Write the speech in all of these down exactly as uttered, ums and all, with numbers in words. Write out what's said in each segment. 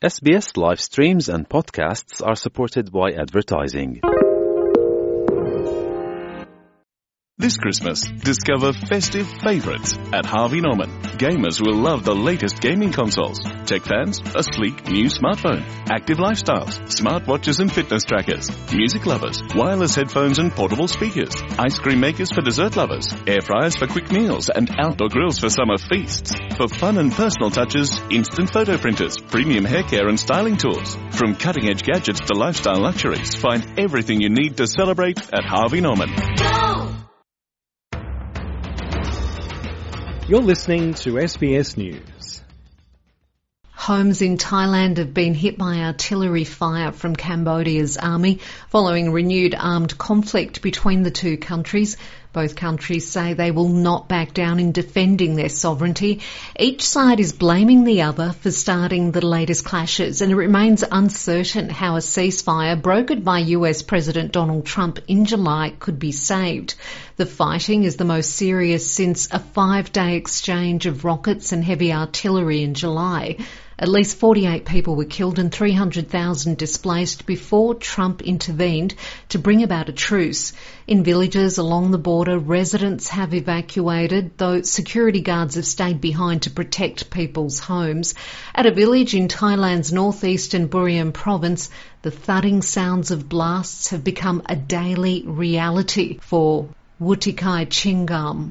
S B S live streams and podcasts are supported by advertising. This Christmas, discover festive favorites at Harvey Norman. Gamers will love the latest gaming consoles, tech fans, a sleek new smartphone, active lifestyles, smartwatches and fitness trackers, music lovers, wireless headphones and portable speakers, ice cream makers for dessert lovers, air fryers for quick meals and outdoor grills for summer feasts. For fun and personal touches, instant photo printers, premium hair care and styling tools. From cutting-edge gadgets to lifestyle luxuries, find everything you need to celebrate at Harvey Norman. Go! You're listening to S B S News. Homes in Thailand have been hit by artillery fire from Cambodia's army following renewed armed conflict between the two countries. Both countries say they will not back down in defending their sovereignty. Each side is blaming the other for starting the latest clashes, and it remains uncertain how a ceasefire brokered by U S President Donald Trump in July could be saved. The fighting is the most serious since a five-day exchange of rockets and heavy artillery in July. At least forty-eight people were killed and three hundred thousand displaced before Trump intervened to bring about a truce. In villages along the border, residents have evacuated, though security guards have stayed behind to protect people's homes. At a village in Thailand's northeastern Buriram province, the thudding sounds of blasts have become a daily reality for Wutikai Chingam.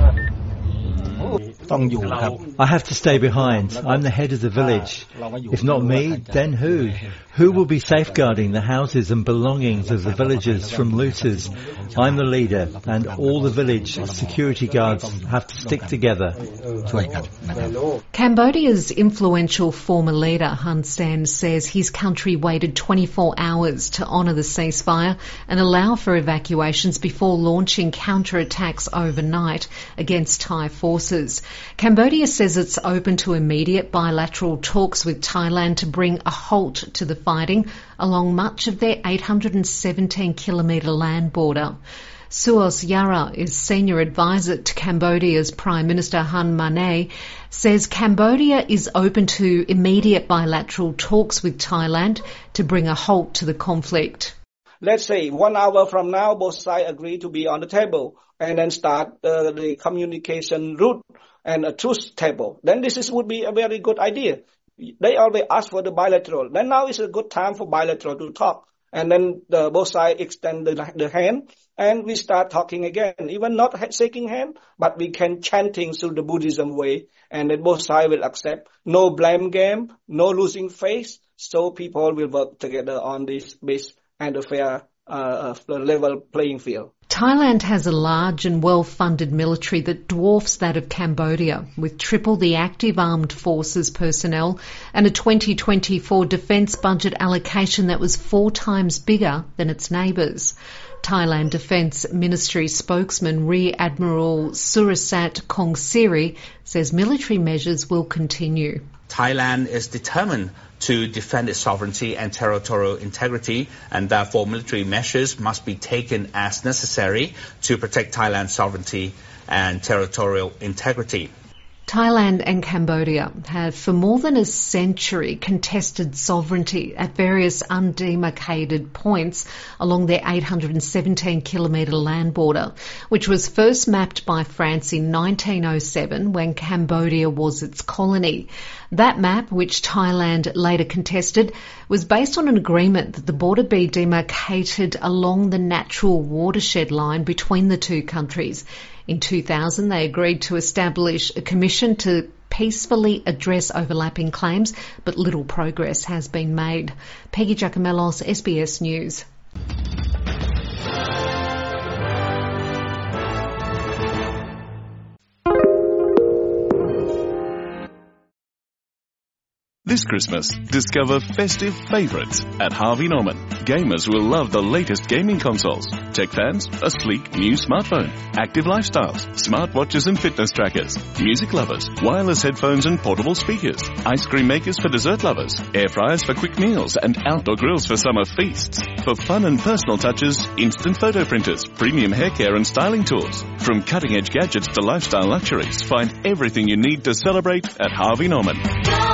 I have to stay behind. I'm the head of the village. If not me, then who? Who will be safeguarding the houses and belongings of the villagers from looters? I'm the leader, and all the village security guards have to stick together. Cambodia's influential former leader, Hun Sen, says his country waited twenty-four hours to honour the ceasefire and allow for evacuations before launching counterattacks overnight against Thai forces. Cambodia says it's open to immediate bilateral talks with Thailand to bring a halt to the fighting along much of their eight hundred seventeen kilometre land border. Suos Yara is senior advisor to Cambodia's Prime Minister Hun Manet, says Cambodia is open to immediate bilateral talks with Thailand to bring a halt to the conflict. Let's say one hour from now, both sides agree to be on the table and then start uh, the communication route and a truce table. Then this is, would be a very good idea. They always ask for the bilateral. Then now is a good time for bilateral to talk. And then the, both sides extend the, the hand and we start talking again. Even not shaking hand, but we can chanting through the Buddhism way. And then both sides will accept. No blame game, no losing face. So people will work together on this base and a fair uh, level playing field. Thailand has a large and well-funded military that dwarfs that of Cambodia, with triple the active armed forces personnel and a twenty twenty-four defence budget allocation that was four times bigger than its neighbours. Thailand Defence Ministry spokesman Rear Admiral Surasat Kongsiri says military measures will continue. Thailand is determined to defend its sovereignty and territorial integrity, and therefore military measures must be taken as necessary to protect Thailand's sovereignty and territorial integrity. Thailand and Cambodia have for more than a century contested sovereignty at various undemarcated points along their eight hundred seventeen kilometre land border, which was first mapped by France in nineteen oh seven when Cambodia was its colony. That map, which Thailand later contested, was based on an agreement that the border be demarcated along the natural watershed line between the two countries. In two thousand, they agreed to establish a commission to peacefully address overlapping claims, but little progress has been made. Peggy Giacomellos, S B S News. This Christmas, discover festive favorites at Harvey Norman. Gamers will love the latest gaming consoles, tech fans, a sleek new smartphone, active lifestyles, smartwatches and fitness trackers, music lovers, wireless headphones and portable speakers, ice cream makers for dessert lovers, air fryers for quick meals and outdoor grills for summer feasts. For fun and personal touches, instant photo printers, premium hair care and styling tools. From cutting-edge gadgets to lifestyle luxuries, find everything you need to celebrate at Harvey Norman.